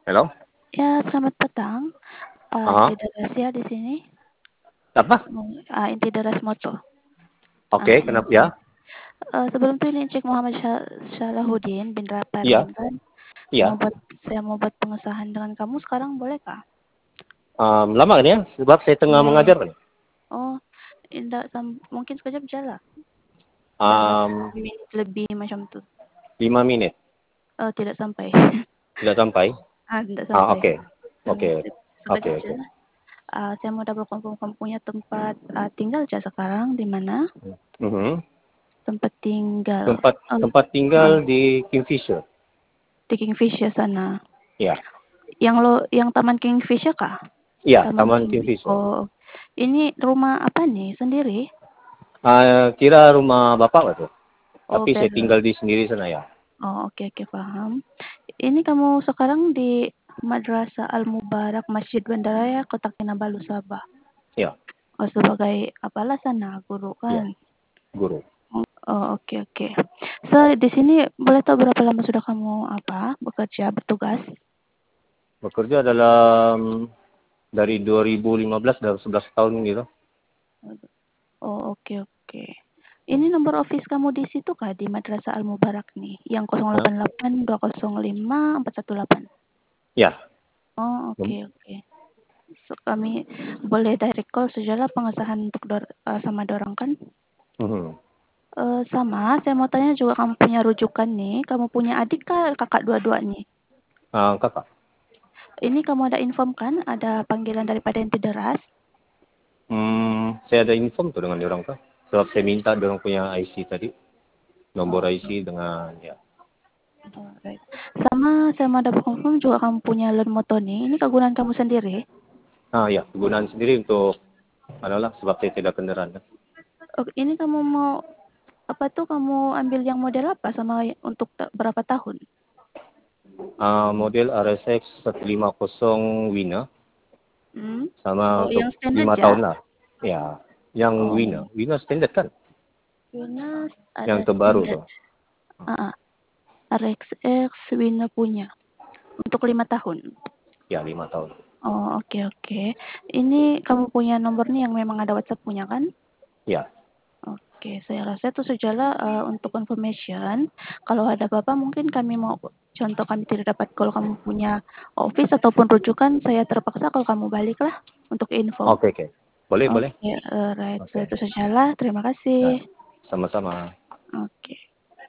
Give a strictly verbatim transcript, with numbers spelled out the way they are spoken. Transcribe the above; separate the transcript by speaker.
Speaker 1: Halo?
Speaker 2: Ya, selamat petang. Uh,
Speaker 1: Aha.
Speaker 2: Inti Deras ya di sini.
Speaker 1: Apa?
Speaker 2: Uh, Inti Deras Moto.
Speaker 1: Oke,
Speaker 2: Uh,
Speaker 1: kenapa
Speaker 2: ini.
Speaker 1: ya?
Speaker 2: Uh, sebelum itu ini Cik Muhammad Syah- Syalahuddin bin
Speaker 1: Iya,
Speaker 2: Raparmin kan.
Speaker 1: iya.
Speaker 2: Mau buat saya mau buat pengesahan dengan kamu sekarang bolehkah?
Speaker 1: Um, lama kan ya? Sebab saya tengah
Speaker 2: Uh,
Speaker 1: mengajar kan.
Speaker 2: oh, indah, mungkin sekejap jalan. Dalam
Speaker 1: Um,
Speaker 2: menit lebih macam tu.
Speaker 1: lima menit.
Speaker 2: Uh, tidak sampai.
Speaker 1: Tidak sampai?
Speaker 2: ah, tidak
Speaker 1: Ah,
Speaker 2: sampai.
Speaker 1: oke.
Speaker 2: Hmm,
Speaker 1: Oke. Oke,
Speaker 2: sekejap
Speaker 1: oke.
Speaker 2: jalan. Uh, saya mau dapat kamu kamu punya tempat uh, tinggal aja sekarang di mana?
Speaker 1: Mhm.
Speaker 2: Tempat tinggal.
Speaker 1: Tempat
Speaker 2: Oh,
Speaker 1: tempat
Speaker 2: uh,
Speaker 1: tinggal di Kingfisher.
Speaker 2: di Kingfisher sana.
Speaker 1: Ya.
Speaker 2: Yang lo yang Taman Kingfisher kah?
Speaker 1: Iya,
Speaker 2: Taman
Speaker 1: Taman
Speaker 2: King.
Speaker 1: Kingfisher.
Speaker 2: Oh, ini rumah apa nih sendiri?
Speaker 1: Uh, kira rumah Bapak betul.
Speaker 2: Oh,
Speaker 1: Tapi saya
Speaker 2: ber.
Speaker 1: tinggal di sendiri sana ya.
Speaker 2: Oh, oke oke paham. Ini kamu sekarang di Madrasah Al Mubarak Masjid Bandaraya Kota Kinabalu Sabah.
Speaker 1: Ya,
Speaker 2: Oh, sebagai apalah sana guru
Speaker 1: ya.
Speaker 2: kan?
Speaker 1: Guru.
Speaker 2: Oh, oke oke. So, di sini boleh tahu berapa lama sudah kamu apa bekerja bertugas?
Speaker 1: Bekerja dalam dari dua ribu lima belas dalam sebelas tahun gitu.
Speaker 2: Oh, oke oke. Ini nomor office kamu di situ kah di Madrasah Al Mubarak nih, yang nol delapan delapan dua nol lima empat satu delapan.
Speaker 1: Ya.
Speaker 2: Oh, oke oke. So, kami boleh direct call sajalah pengesahan untuk dor uh, sama dorang kan?
Speaker 1: Mhm.
Speaker 2: Uh, sama, saya mau tanya juga kamu punya rujukan nih, kamu punya adik kah kakak dua-dua nih?
Speaker 1: Uh, kakak.
Speaker 2: Ini kamu ada inform kan ada panggilan daripada Inti Deras?
Speaker 1: Hmm, saya ada inform tuh dengan orang tuh. Sebab saya minta orang punya I C tadi, nomor
Speaker 2: Oh,
Speaker 1: I
Speaker 2: okay.
Speaker 1: C dengan ya.
Speaker 2: Alright. Sama saya mau dapat confirm juga kamu punya loan motor nih. Ini kegunaan kamu sendiri?
Speaker 1: Ah ya, kegunaan sendiri untuk adalah sebab saya tidak kendaraan. Kan?
Speaker 2: Oke, ini kamu mau apa tuh kamu ambil yang model apa sama untuk ta- berapa tahun?
Speaker 1: Ah, model R S X seratus lima puluh Winner
Speaker 2: Hmm?
Speaker 1: sama
Speaker 2: Oh,
Speaker 1: untuk
Speaker 2: yang standar
Speaker 1: lima
Speaker 2: aja.
Speaker 1: tahun lah. Ya, yang Winner,
Speaker 2: Oh,
Speaker 1: Winner standard kan?
Speaker 2: Winner
Speaker 1: Yang
Speaker 2: ada
Speaker 1: terbaru
Speaker 2: standar.
Speaker 1: tuh.
Speaker 2: Ah, R X X Winner punya untuk lima tahun.
Speaker 1: Ya, lima tahun.
Speaker 2: Oh, oke okay, oke. Okay. Ini kamu punya nomor nih yang memang ada WhatsApp punya kan?
Speaker 1: Ya.
Speaker 2: Oke, saya rasa itu sajalah uh, untuk confirmation. Kalau ada apa-apa mungkin kami mau contoh kami tidak dapat kalau kamu punya office ataupun rujukan, saya terpaksa kalau kamu baliklah untuk info.
Speaker 1: Oke, okay, oke. Okay. Boleh,
Speaker 2: Oke,
Speaker 1: boleh.
Speaker 2: okay, uh, right. So
Speaker 1: Oke.
Speaker 2: itu sajalah. Terima
Speaker 1: Okay. Nah,
Speaker 2: kasih.
Speaker 1: sama-sama.
Speaker 2: Oke. Okay.